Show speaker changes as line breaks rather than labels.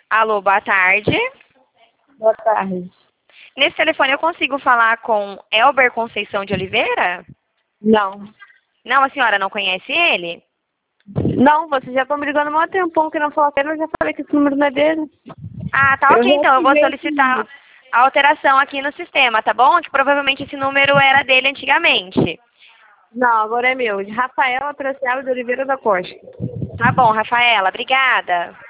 Alô, boa tarde.
Boa tarde.
Nesse telefone eu consigo falar com Elber Conceição de Oliveira?
Não.
Não, a senhora não conhece ele?
Não, vocês já estão me ligando há mó tempão que não falou com ele, eu já falei que esse número não é dele.
Ah, tá ok, então eu vou
reativei esse
solicitar
número.
a alteração aqui no sistema, tá bom? Que provavelmente esse número era dele antigamente.
Não, agora é meu. De Rafaela Traciado de Oliveira da Costa.
Tá bom, Rafaela, obrigada.